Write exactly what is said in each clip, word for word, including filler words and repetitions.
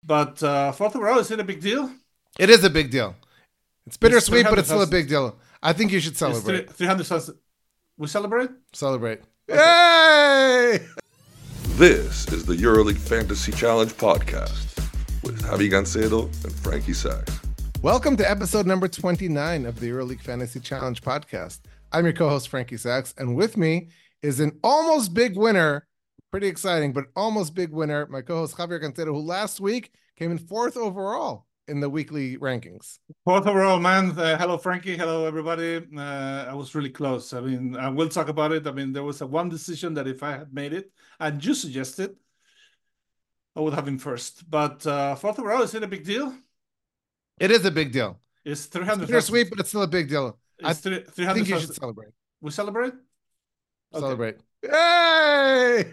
But uh, fourth overall, is it a big deal? It is a big deal. It's It's bittersweet, but it's still a three hundred thousand. big deal. I think you should It's celebrate. three hundred thousand. We celebrate? Celebrate. Okay. Yay! This is the EuroLeague Fantasy Challenge podcast with Javi Gancedo and Frankie Sachs. Welcome to episode number twenty-nine of the EuroLeague Fantasy Challenge podcast. I'm your co-host, Frankie Sachs, and with me is an almost big winner, pretty exciting, but almost big winner, my co-host, Javier Gancedo, who last week came in fourth overall in the weekly rankings. Fourth overall, man. Uh, hello, Frankie. Hello, everybody. Uh, I was really close. I mean, I will talk about it. I mean, there was a one decision that if I had made it, and you suggested, I would have been first. But uh, fourth overall, is it a big deal? It is a big deal. It's three It's hundred thousand. bittersweet, but it's still a big deal. I It's three think hundred you should thousand. celebrate. We celebrate? Okay. Celebrate. Yay!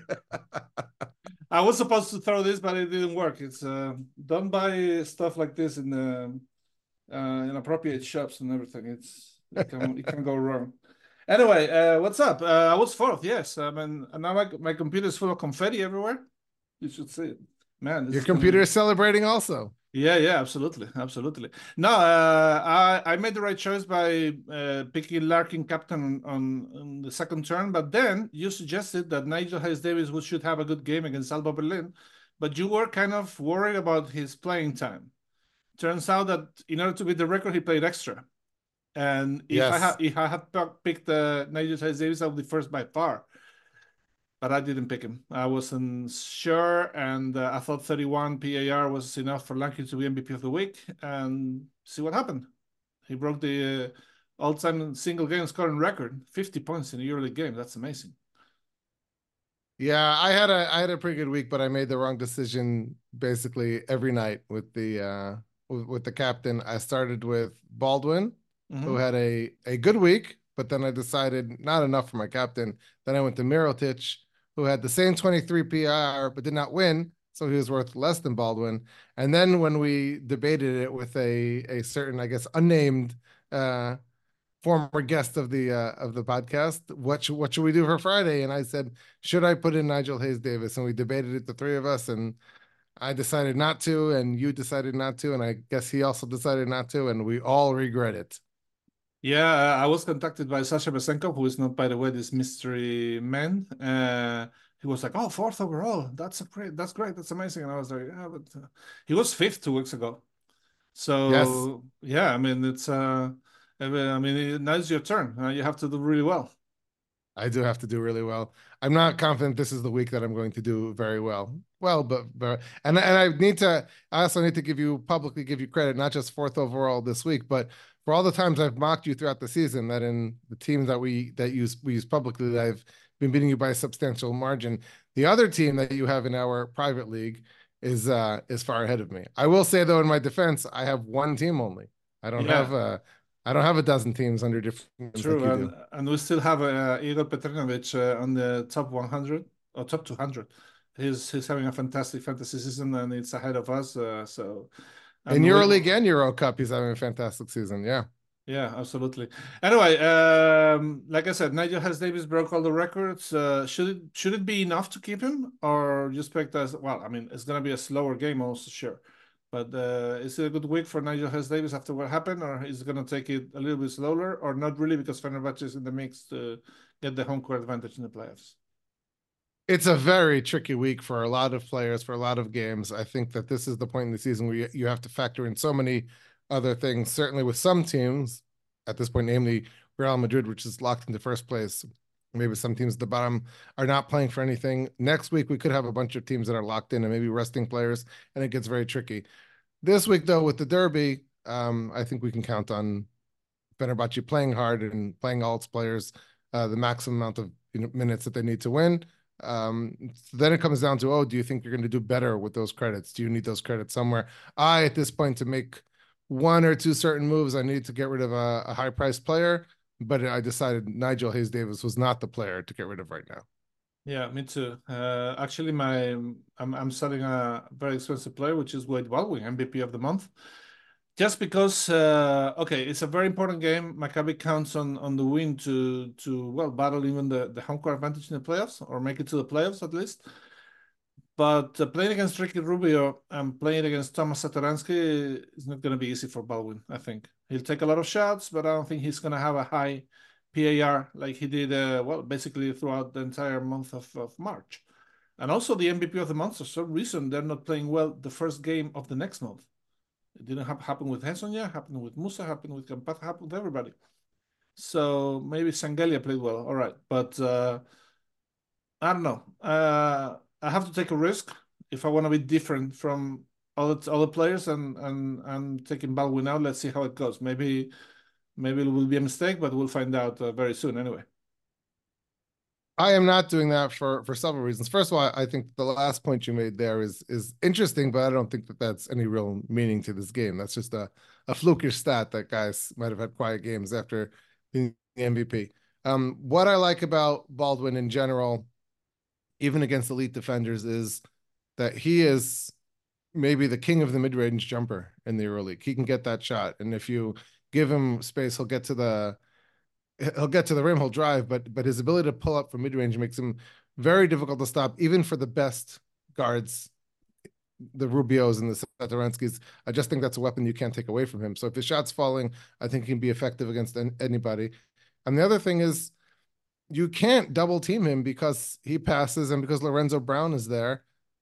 I was supposed to throw this, but it didn't work. It's uh, don't buy stuff like this in the uh, inappropriate shops and everything. It's it can it can go wrong. Anyway, uh, what's up? Uh, I was fourth. Yes, I mean, and now my my computer is full of confetti everywhere. You should see it, man. This Your is gonna computer be- is celebrating also. Yeah, yeah, absolutely, absolutely. No, uh, I I made the right choice by uh, picking Larkin captain on, on the second turn, but then you suggested that Nigel Hayes-Davis would should have a good game against Alba Berlin, but you were kind of worried about his playing time. Turns out that in order to beat the record, he played extra, and if Yes. I had if I had picked uh, Nigel Hayes-Davis, I would be first by far. But I didn't pick him. I wasn't sure, and uh, I thought thirty-one P A R was enough for Larkin to be M V P of the week, and see what happened. He broke the uh, all-time single game scoring record, fifty points in a EuroLeague game. That's amazing. Yeah, I had a I had a pretty good week, but I made the wrong decision basically every night with the uh with, with the captain. I started with Baldwin, Mm-hmm. who had a a good week, but then I decided not enough for my captain. Then I went to Mirotic, who had the same twenty-three P R but did not win, so he was worth less than Baldwin. And then when we debated it with a a certain, I guess, unnamed uh former guest of the uh, of the podcast, what should, what should we do for Friday? And I said, should I put in Nigel Hayes-Davis? And we debated it, the three of us, and I decided not to, and you decided not to, and I guess he also decided not to, and we all regret it. Yeah, I was contacted by Sasha Besenko, who is not, by the way, this mystery man. Uh, he was like, "Oh, fourth overall. That's a great. That's great. That's amazing." And I was like, "Yeah, but uh, he was fifth two weeks ago." So Yes. yeah, I mean, it's uh, I mean, now it's your turn. Uh, you have to do really well. I do have to do really well. I'm not confident this is the week that I'm going to do very well. Well, but, but and and I need to. I also need to give you publicly give you credit, not just fourth overall this week, but for all the times I've mocked you throughout the season. That in the teams that we that use we use publicly, that I've been beating you by a substantial margin. The other team that you have in our private league is uh is far ahead of me. I will say though, in my defense, I have one team only. I don't Yeah. have a I don't have a dozen teams under different teams True, like you and, do. and we still have uh, Igor Petrinovic uh, on the top one hundred or top two hundred. He's he's having a fantastic fantasy season, and it's ahead of us. Uh, so, In and we, EuroLeague and Euro Cup, he's having a fantastic season. Yeah. yeah, absolutely. Anyway, um, like I said, Nigel Hayes-Davis broke all the records. Uh, should it should it be enough to keep him, or you expect us? Well, I mean, it's gonna be a slower game, also sure. But uh, is it a good week for Nigel Hayes-Davis after what happened, or is it gonna take it a little bit slower, or not really because Fenerbahce is in the mix to get the home court advantage in the playoffs? It's a very tricky week for a lot of players, for a lot of games. I think that this is the point in the season where you, you have to factor in so many other things. Certainly with some teams at this point, namely Real Madrid, which is locked into first place. Maybe some teams at the bottom are not playing for anything. Next week, we could have a bunch of teams that are locked in and maybe resting players, and it gets very tricky. This week, though, with the Derby, um, I think we can count on Fenerbahce playing hard and playing all its players uh, the maximum amount of you know, minutes that they need to win. Um, so then it comes down to, oh, do you think you're going to do better with those credits? Do you need those credits somewhere? I, at this point, to make one or two certain moves, I need to get rid of a, a high priced player, but I decided Nigel Hayes-Davis was not the player to get rid of right now. Yeah, me too. Uh, actually, my I'm I'm selling a very expensive player, which is Wade Baldwin, M V P of the month. Just because, uh, okay, it's a very important game. Maccabi counts on on the win to to well battle even the the home court advantage in the playoffs or make it to the playoffs at least. But uh, playing against Ricky Rubio and playing against Thomas Satoransky is not going to be easy for Baldwin, I think. He'll take a lot of shots, but I don't think he's going to have a high P A R like he did, uh, well, basically throughout the entire month of, of March. And also the M V P of the month, for some reason, they're not playing well the first game of the next month. It didn't ha- happen with Hessonia, happened with Musa, happened with Campazzo, happened with everybody. So maybe Sangelia played well, all right. But uh, I don't know. Uh, I have to take a risk if I want to be different from other other players, and and and taking Baldwin out. Let's see how it goes. Maybe maybe it will be a mistake, but we'll find out uh, very soon anyway. I am not doing that for for several reasons. First of all, I think the last point you made there is is interesting, but I don't think that that's any real meaning to this game. That's just a a flukish stat that guys might have had quiet games after being the M V P. Um, what I like about Baldwin in general, even against elite defenders, is that he is maybe the king of the mid-range jumper in the EuroLeague. He can get that shot, and if you give him space, he'll get to the he'll get to the rim, he'll drive, but but his ability to pull up from mid-range makes him very difficult to stop, even for the best guards, the Rubios and the Satoranskis. I just think that's a weapon you can't take away from him. So if his shot's falling, I think he can be effective against anybody. And the other thing is, you can't double team him because he passes and because Lorenzo Brown is there.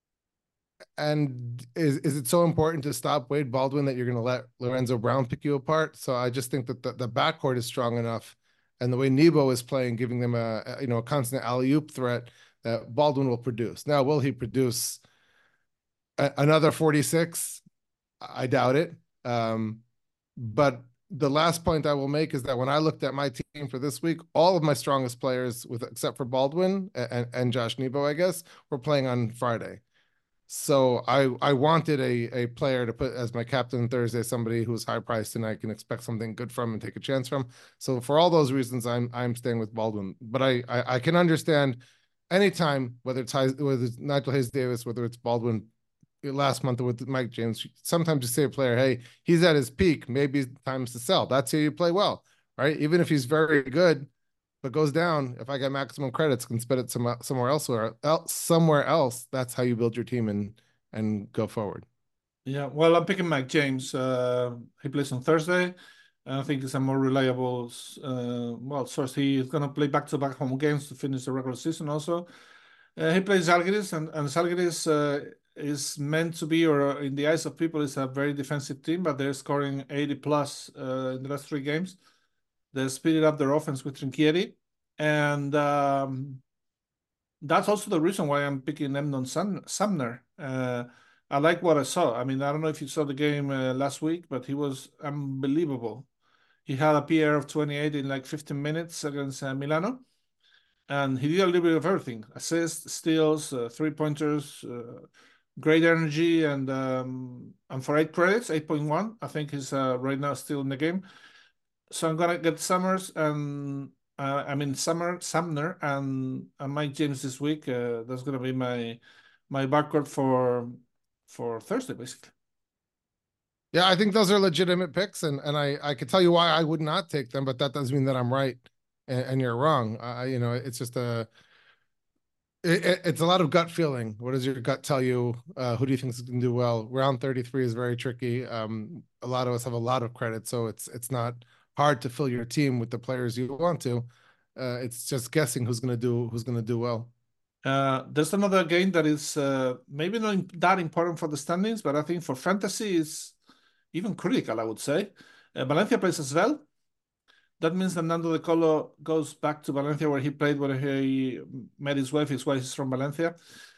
And is is it so important to stop Wade Baldwin that you're going to let Lorenzo Brown pick you apart? So I just think that the, the backcourt is strong enough, and the way Nebo is playing, giving them a, a you know a constant alley-oop threat, that Baldwin will produce. Now, will he produce a, another forty-six? I doubt it. Um, but the last point I will make is that when I looked at my team for this week, all of my strongest players, with except for Baldwin and, and Josh Nebo, I guess, were playing on Friday. So I I wanted a a player to put as my captain Thursday, somebody who's high priced and I can expect something good from and take a chance from. So for all those reasons, I'm I'm staying with Baldwin. But I I, I can understand anytime, whether it's whether it's Nigel Hayes Davis, whether it's Baldwin last month with Mike James. Sometimes you say a player, hey, he's at his peak, maybe times to sell. That's how you play well, right? Even if he's very good, but goes down, if I get maximum credits, can spend it some, somewhere else or else, somewhere else. That's how you build your team and and go forward. Yeah, well, I'm picking Mike James. Uh, he plays on Thursday. I think it's a more reliable, uh, well, source. He is going to play back-to-back home games to finish the regular season also. Uh, he plays Žalgiris, and, and Žalgiris uh, is meant to be, or in the eyes of people, is a very defensive team, but they're scoring eighty plus uh, in the last three games. They speeded up their offense with Trinchieri, and um, that's also the reason why I'm picking Emnon Sumner. Uh, I like what I saw. I mean, I don't know if you saw the game uh, last week, but he was unbelievable. He had a P R of twenty-eight in like fifteen minutes against uh, Milano, and he did a little bit of everything: assists, steals, uh, three pointers, uh, great energy, and um, and for eight credits, eight point one, I think he's uh, right now still in the game. So I'm gonna get Summers and uh, I mean Summer Sumner and, and Mike James this week. Uh, that's gonna be my my backcourt for for Thursday, basically. Yeah, I think those are legitimate picks, and and I I could tell you why I would not take them, but that doesn't mean that I'm right and, and you're wrong. Uh, you know, it's just a it, it's a lot of gut feeling. What does your gut tell you? Uh, who do you think is going to do well? Round thirty-three is very tricky. Um, a lot of us have a lot of credit, so it's it's not hard to fill your team with the players you want to. Uh, it's just guessing who's going to do who's going to do well. Uh, there's another game that is uh, maybe not that important for the standings, but I think for fantasy is even critical, I would say. Uh, Valencia plays as well. That means that Nando De Colo goes back to Valencia, where he played when he met his wife. His wife is from Valencia.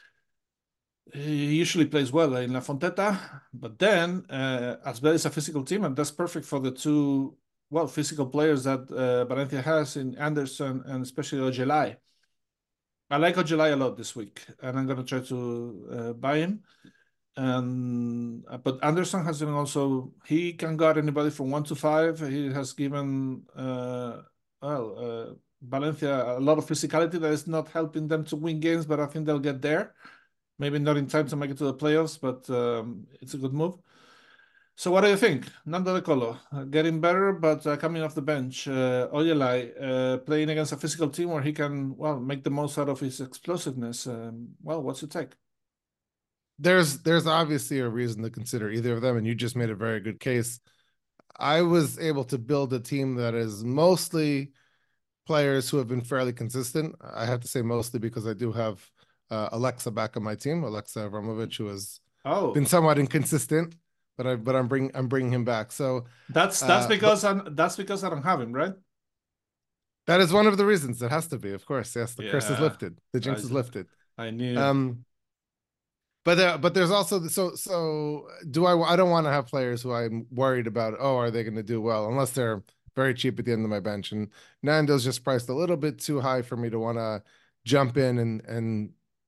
He usually plays well in La Fonteta, but then uh, Asbel is a physical team, and that's perfect for the two, well, physical players that uh, Valencia has in Anderson and especially Ojelai. I like Ojelai a lot this week, and I'm going to try to uh, buy him. And but Anderson has been also, he can guard anybody from one to five. He has given uh, well uh, Valencia a lot of physicality that is not helping them to win games, but I think they'll get there. Maybe not in time to make it to the playoffs, but um, it's a good move. So what do you think? Nando De Colo, uh, getting better, but uh, coming off the bench. Uh, Ojelai, uh, playing against a physical team where he can, well, make the most out of his explosiveness. Um, well, what's your take? there's there's obviously a reason to consider either of them, and you just made a very good case. I was able to build a team that is mostly players who have been fairly consistent. I have to say mostly because I do have uh, Alexa back on my team, Alexa Avramovich, who has Oh, been somewhat inconsistent, but I but I'm bring I'm bringing him back. So that's that's uh, but because I'm that's because I don't have him, right? that is one of the reasons. It has to be, of course. Yes, the curse is Yeah, lifted, the jinx I is lifted. I knew it. Um, but there, but there's also the, so so do I I don't want to have players who I'm worried about. Oh, are they going to do well? Unless they're very cheap at the end of my bench, and Nando's just priced a little bit too high for me to want to jump in and and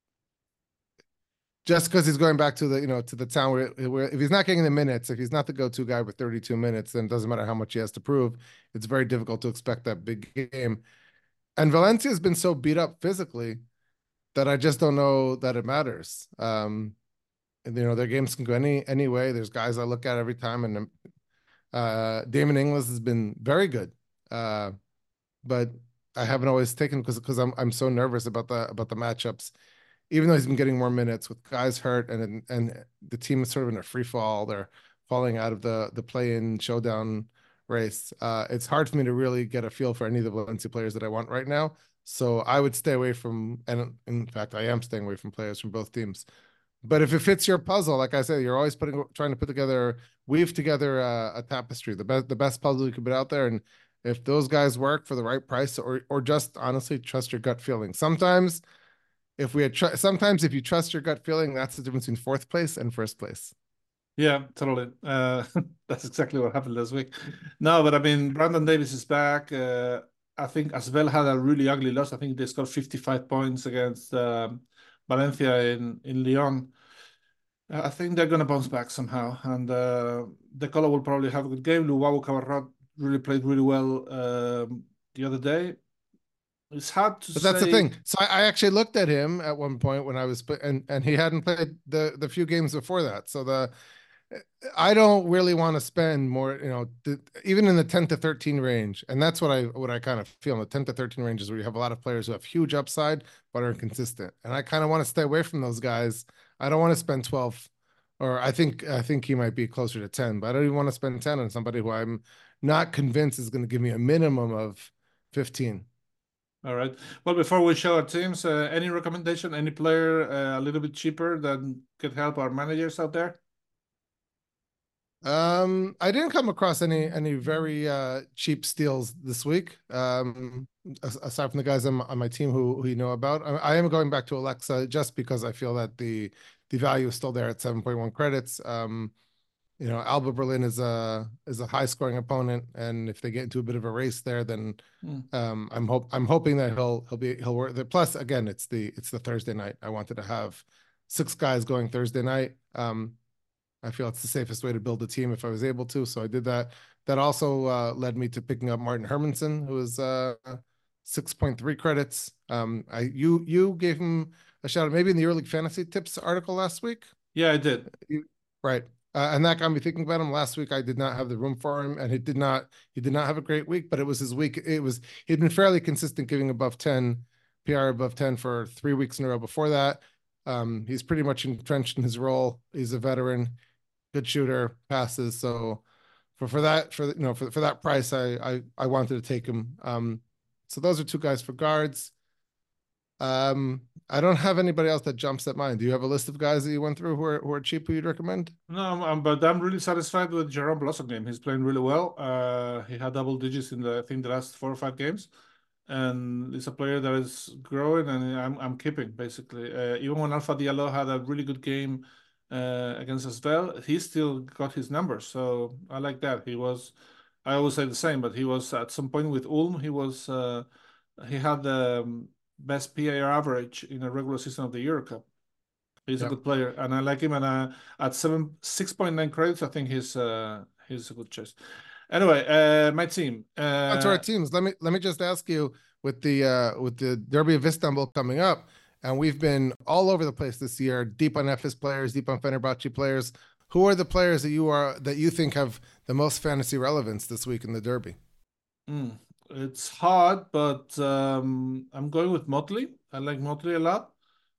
just because he's going back to the you know to the town where, where if he's not getting the minutes, if he's not the go-to guy with thirty-two minutes, then it doesn't matter how much he has to prove. It's very difficult to expect that big game. And Valencia has been so beat up physically that I just don't know that it matters. Um, and, you know, their games can go any any way. There's guys I look at every time, and uh, Damon Inglis has been very good, uh, but I haven't always taken because because I'm I'm so nervous about the about the matchups. Even though he's been getting more minutes with guys hurt, and and the team is sort of in a free fall. They're falling out of the the play-in showdown race. Uh, it's hard for me to really get a feel for any of the Valencia players that I want right now. So I would stay away from, and in fact, I am staying away from players from both teams. But if it fits your puzzle, like I said, you're always putting, trying to put together, weave together a, a tapestry, the best, the best puzzle you could put out there. And if those guys work for the right price, or or just honestly trust your gut feeling. Sometimes, if we had, tr- sometimes if you trust your gut feeling, that's the difference between fourth place and first place. Yeah, totally. Uh, that's exactly what happened last week. No, but I mean, Brandon Davis is back. Uh, I think Asbel had a really ugly loss. I think they scored fifty-five points against um, Valencia in in Lyon. Uh, I think they're going to bounce back somehow, and uh, De Colo will probably have a good game. Luau Cabarrot really played really well um, the other day. It's hard to But that's the say. thing. So I, I actually looked at him at one point when I was, and and he hadn't played the the few games before that. So the I don't really want to spend more, you know, th- even in the ten to thirteen range. And that's what I what I kind of feel in the ten to thirteen ranges where you have a lot of players who have huge upside but are inconsistent. And I kind of want to stay away from those guys. I don't want to spend twelve, or I think I think he might be closer to ten, but I don't even want to spend ten on somebody who I'm not convinced is going to give me a minimum of fifteen. All right. Well, before we show our teams, uh, any recommendation, any player uh, a little bit cheaper that could help our managers out there? Um, I didn't come across any any very uh cheap steals this week. Um, aside from the guys on, on my team who who you know about, I, I am going back to Alexa just because I feel that the the value is still there at seven point one credits. Um, you know, Alba Berlin is a is a high scoring opponent, and if they get into a bit of a race there, then Mm. um, I'm hope I'm hoping that he'll he'll be he'll work. Plus, again, it's the it's the Thursday night. I wanted to have six guys going Thursday night. Um, I feel it's the safest way to build a team if I was able to. So I did that. That also uh, led me to picking up Martin Hermanson, who is uh, six point three credits. Um, I you you gave him a shout out maybe in the EuroLeague Fantasy Tips article last week. Yeah, I did. You, right. Uh, and that got me thinking about him last week. I did not have the room for him, and he did not he did not have a great week, but it was his week. It was he'd been fairly consistent, giving above ten P R above ten for three weeks in a row before that. Um, he's pretty much entrenched in his role. He's a veteran, good shooter, passes. So for for that for you know for for that price, I I I wanted to take him. Um, so those are two guys for guards. Um, I don't have anybody else that jumps at mind. Do you have a list of guys that you went through who are who are cheap who you'd recommend? No, I'm, I'm- but I'm really satisfied with Jerome Blossom game. He's playing really well. Uh, he had double digits in the I think the last four or five games, and he's a player that is growing, and I'm I'm keeping basically. Uh, even when Alpha Diallo had a really good game uh, against Asvel, he still got his numbers. So I like that. He was, I always say the same, but he was at some point with Ulm. He was uh, he had the um, best P A R average in a regular season of the Euro Cup. He's a Yeah. good player, and I like him. And uh, at seven six point nine credits, I think he's uh, he's a good choice. Anyway, uh, my team. On to our Uh, teams. Let me let me just ask you with the uh with the Derby of Istanbul coming up, and we've been all over the place this year, deep on Efes players, deep on Fenerbahce players. Who are the players that you are that you think have the most fantasy relevance this week in the Derby? mm, it's hard, but um, I'm going with Motley. I like Motley a lot.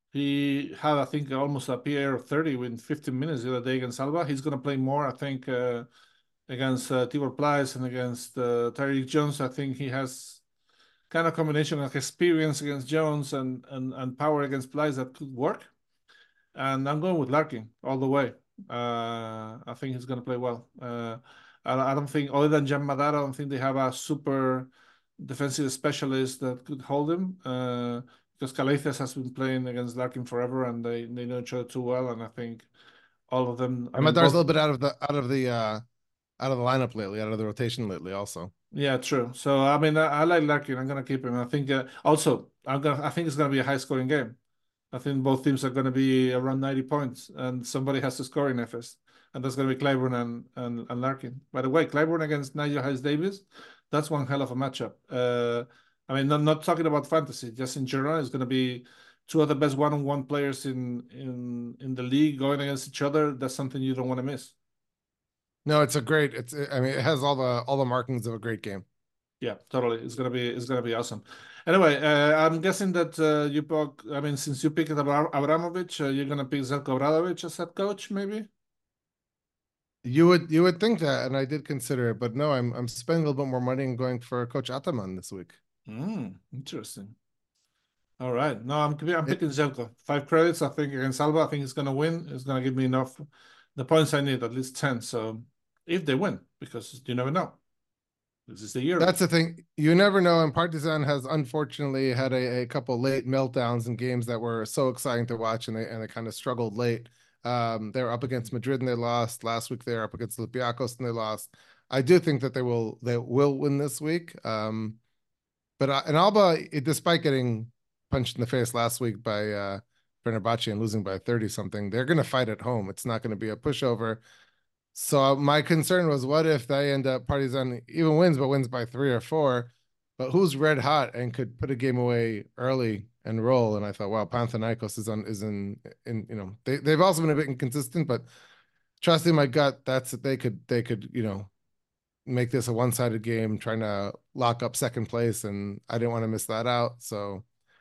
He had, I think, almost a P A of thirty within fifteen minutes the other day against Alba. He's going to play more, I think, uh, against uh, Tibor Pleiss and against uh, Tyreek Jones. I think he has kind of combination of experience against Jones and, and, and power against Pleiss that could work. And I'm going with Larkin all the way. Uh, I think he's going to play well. Uh, I, I don't think, other than Jan Madara, I don't think they have a super defensive specialist that could hold him. Uh, because Calaites has been playing against Larkin forever, and they, they know each other too well. And I think all of them. I And mean, Madar's a both. little bit out of the out of the uh out of the lineup lately, out of the rotation lately, also. Yeah, true. So I mean, I, I like Larkin. I'm gonna keep him. I think uh, also I'm gonna. I think it's gonna be a high scoring game. I think both teams are gonna be around ninety points, and somebody has to score in F S, and that's gonna be Clyburn and and, and Larkin. By the way, Clyburn against Nigel Hayes Davis, that's one hell of a matchup. Uh, I mean, not not talking about fantasy, just in general, it's gonna be two of the best one-on-one players in in in the league going against each other. That's something you don't want to miss. No, it's a great. It's. I mean, it has all the all the markings of a great game. Yeah, totally. It's gonna be it's gonna be awesome. Anyway, uh, I'm guessing that uh, you pick. I mean, since you picked Abra- Abramovich, uh, you're gonna pick Zelko Obradovic as head coach, maybe. You would you would think that, and I did consider it, but no, I'm I'm spending a little bit more money and going for Coach Ataman this week. Hmm, interesting. All right. No, I'm I'm It, picking Zelko. Five credits. I think against Alba. I think he's gonna win. It's gonna give me enough the points I need, at least ten. So if they win, because you never know. This is the year that's league. the thing. You never know, and Partizan has unfortunately had a, a couple late meltdowns in games that were so exciting to watch, and they and they kind of struggled late. Um, they were up against Madrid and they lost. Last week they were up against Olympiacos and they lost. I do think that they will they will win this week. Um, but uh, and Alba, it, despite getting punched in the face last week by uh, Fenerbahce and losing by thirty something, they're going to fight at home. It's not going to be a pushover. So my concern was, what if they end up Partizan even wins, but wins by three or four? But who's red hot and could put a game away early and roll? And I thought, wow, Panathinaikos is on is in in you know they they've also been a bit inconsistent, but trusting my gut, that's that they could they could you know make this a one sided game, trying to lock up second place, and I didn't want to miss that out. So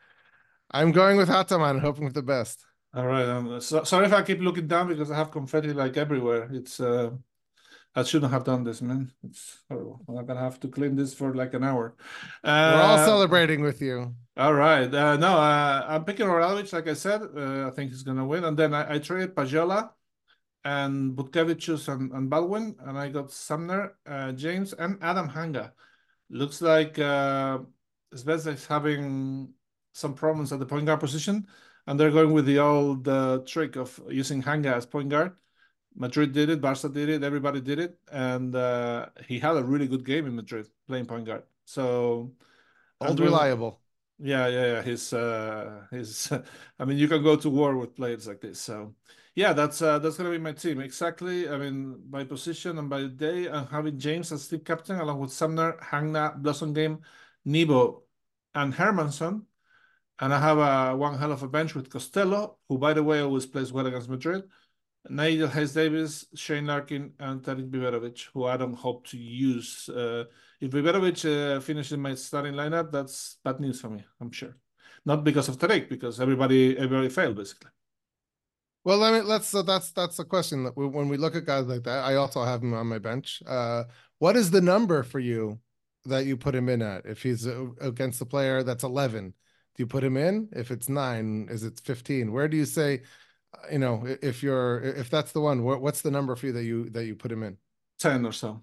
I'm going with Hataman, hoping for the best. All right. Um, so, sorry if I keep looking down because I have confetti like everywhere. It's uh, I shouldn't have done this, man. It's horrible. I'm gonna have to clean this for like an hour. We're all Uh, celebrating with you. all right. Uh, no, uh, I'm picking Oralovich, like I said. Uh, I think he's gonna win. And then I, I traded Pajola and Butkevicius and, and Baldwin, and I got Sumner, uh, James, and Adam Hanga. Looks like uh, Zvezda is having some problems at the point guard position, and they're going with the old uh, trick of using Hanga as point guard. Madrid did it, Barca did it, everybody did it, and uh, he had a really good game in Madrid playing point guard. So I'm Old going. reliable. Yeah, yeah, yeah. His, uh, his. I mean, you can go to war with players like this. So, yeah, that's uh, that's gonna be my team exactly. I mean, by position and by day, I'm having James as team captain along with Sumner, Hangna, Blossom Game, Nebo, and Hermanson. And I have a one hell of a bench with Costello, who, by the way, always plays well against Madrid. Nigel Hayes Davis, Shane Larkin, and Tarik Biberovic, who I don't hope to use. Uh, if Biberovic uh, finishes my starting lineup, that's bad news for me, I'm sure. Not because of Tarik, because everybody everybody failed, basically. Well, let me let's so that's that's the question that we, when we look at guys like that, I also have him on my bench. Uh, what is the number for you that you put him in at? If he's uh, against the player that's eleven, do you put him in? If it's nine, is it fifteen? Where do you say, uh, you know, if you're if that's the one, what, what's the number for you that you that you put him in? ten or so.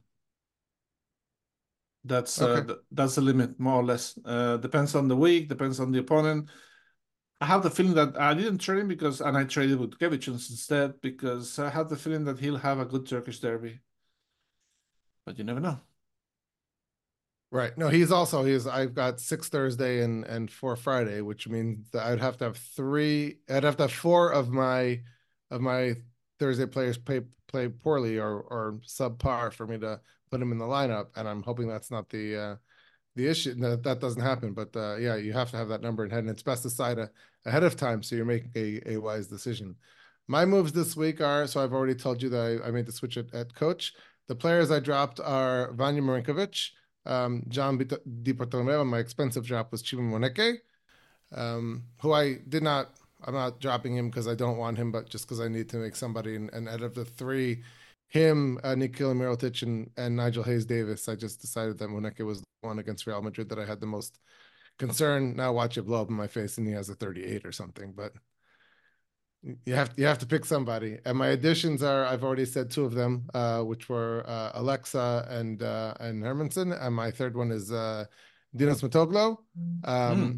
That's uh, Okay. th that's the limit, more or less. Uh, depends on the week, depends on the opponent. I have the feeling that I didn't trade him because, and I traded with Kevicius instead because I have the feeling that he'll have a good Turkish derby. But you never know. Right. No, he's also he's I've got six Thursday and and four Friday, which means that I'd have to have three. I'd have to have four of my of my Thursday players play play poorly or or subpar for me to put him in the lineup, and I'm hoping that's not the uh, the issue. That that doesn't happen. But uh, yeah, you have to have that number in head, and it's best to decide a, ahead of time so you're making a, a wise decision. My moves this week are so I've already told you that I, I made the switch at, at coach. The players I dropped are Vanya Marinkovic. Um, John Di Bartolomeo, and my expensive drop was Chiba Moneke, um, who I did not, I'm not dropping him because I don't want him, but just because I need to make somebody. And, and out of the three, him, uh, Nikola Mirotic, and, and Nigel Hayes-Davis, I just decided that Muneke was the one against Real Madrid that I had the most concern. Now watch it blow up in my face and he has a thirty-eight or something, but you have to, you have to pick somebody. And my additions are, I've already said two of them, uh, which were uh, Alexa and uh, and Hermanson, and my third one is uh, Dinos Mitoglu. Um, mm.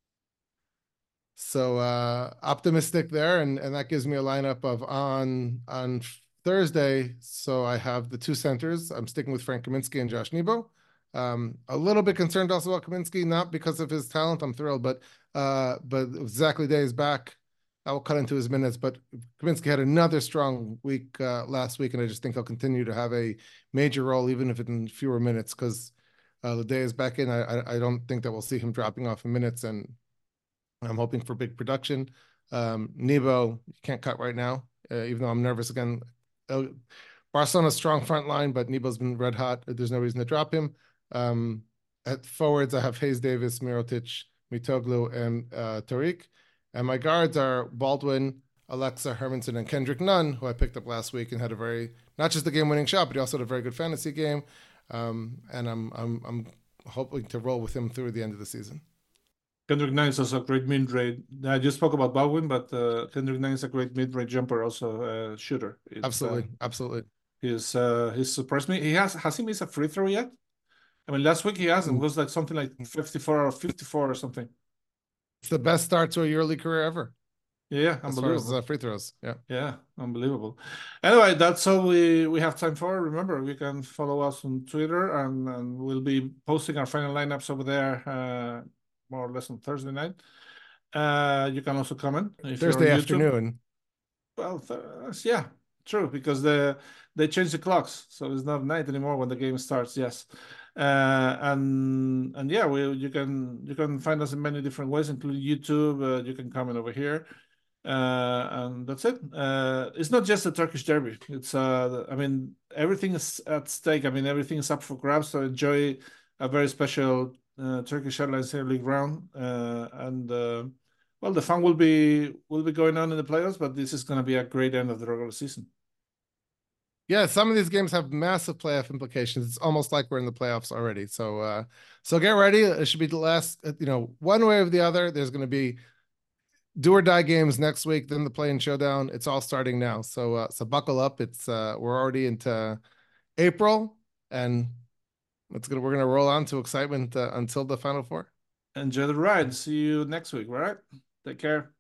So uh, optimistic there, and and that gives me a lineup of on on Thursday. So I have the two centers. I'm sticking with Frank Kaminsky and Josh Nebo. Um, a little bit concerned also about Kaminsky, not because of his talent. I'm thrilled, but uh, but Zach Lidé is back. I will cut into his minutes, but Kaminsky had another strong week uh, last week, and I just think he'll continue to have a major role, even if it's in fewer minutes, because uh, Lidé is back in. I, I don't think that we'll see him dropping off in minutes, and I'm hoping for big production. Um, Nebo, you can't cut right now, uh, even though I'm nervous again. Uh, Barcelona's strong front line, but Nebo's been red hot. There's no reason to drop him. Um, at forwards, I have Hayes-Davis, Mirotic, Mitoglu, and uh, Tariq. And my guards are Baldwin, Alexa, Hermanson, and Kendrick Nunn, who I picked up last week and had a very, not just the game-winning shot, but he also had a very good fantasy game. Um, and I'm I'm I'm hoping to roll with him through the end of the season. Kendrick Nunn is also a great mid-range. I just spoke about Baldwin, but uh, Kendrick Nunn is a great mid-range jumper, also a uh, shooter. It's, absolutely, uh, absolutely. He's uh, he's surprised me. He has has he missed a free throw yet? I mean, last week he hasn't. It was like something like fifty-four or fifty-four or something. It's the best start to a EuroLeague career ever. Yeah, as far as uh, free throws. Yeah, yeah, unbelievable. Anyway, that's all we we have time for. Remember, you can follow us on Twitter, and, and we'll be posting our final lineups over there, uh, more or less on Thursday night. Uh, you can also comment if Thursday you're on afternoon. Well, th yeah, true, because the they changed the clocks, so it's not night anymore when the game starts. Yes, uh, and and yeah, we you can you can find us in many different ways, including YouTube. Uh, you can comment over here. Uh, and that's it. Uh, it's not just a Turkish derby. It's, uh, I mean, everything is at stake. I mean, everything is up for grabs. So enjoy a very special uh, Turkish Airlines Air League round. Uh, and uh, well, the fun will be will be going on in the playoffs, but this is going to be a great end of the regular season. Yeah, some of these games have massive playoff implications. It's almost like we're in the playoffs already. So, uh, so get ready. It should be the last. You know, one way or the other. There's going to be do or die games next week, then the play-in showdown. It's all starting now. So uh, so buckle up. It's uh, we're already into April, and it's gonna we're gonna roll on to excitement uh, until the Final Four. Enjoy the ride. See you next week. All right. Take care.